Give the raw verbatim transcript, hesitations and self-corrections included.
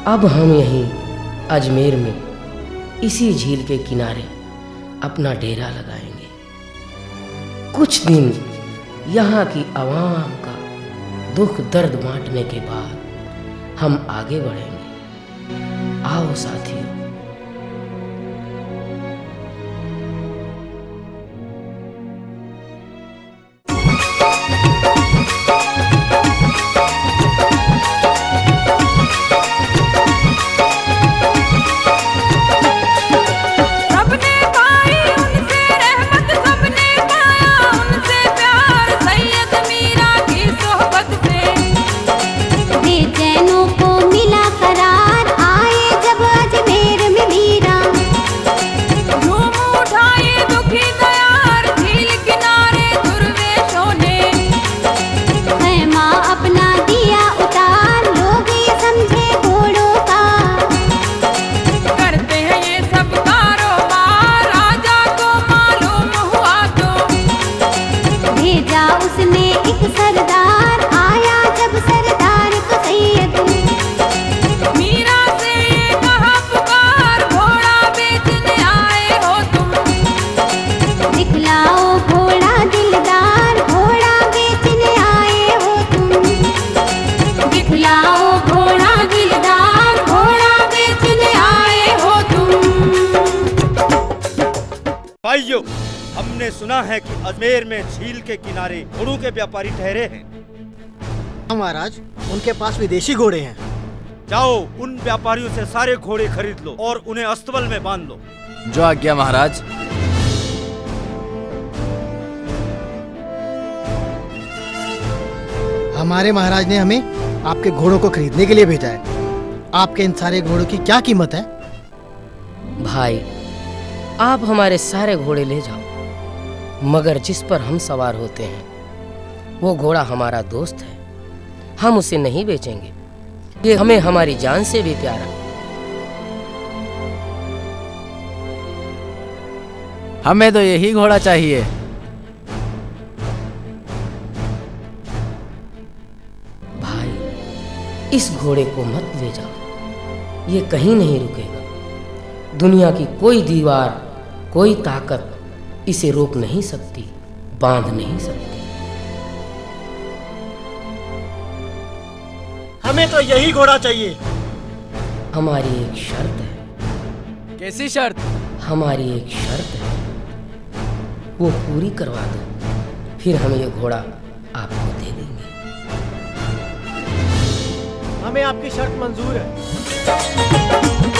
अब हम यहीं अजमेर में इसी झील के किनारे अपना डेरा लगाएंगे। कुछ दिन यहाँ की आवाम का दुख दर्द बांटने के बाद हम आगे बढ़ेंगे। आओ साथियों। भाइयों, हमने सुना है कि अजमेर में झील के किनारे घोड़ों के व्यापारी ठहरे हैं। महाराज, उनके पास विदेशी घोड़े हैं। जाओ, उन व्यापारियों से सारे घोड़े खरीद लो और उन्हें अस्तबल में बांध लो। जो आज्ञा महाराज। हमारे महाराज ने हमें आपके घोड़ों को खरीदने के लिए भेजा है। आपके इन सारे घोड़ों की क्या कीमत है? भाई, आप हमारे सारे घोड़े ले जाओ, मगर जिस पर हम सवार होते हैं वो घोड़ा हमारा दोस्त है। हम उसे नहीं बेचेंगे, ये हमें हमारी जान से भी प्यारा। हमें तो यही घोड़ा चाहिए। भाई, इस घोड़े को मत ले जाओ, ये कहीं नहीं रुकेगा। दुनिया की कोई दीवार, कोई ताकत इसे रोक नहीं सकती, बांध नहीं सकती। हमें तो यही घोड़ा चाहिए। हमारी एक शर्त है। कैसी शर्त? हमारी एक शर्त है, वो पूरी करवा दो, फिर हम ये घोड़ा आपको दे देंगे। हमें आपकी शर्त मंजूर है।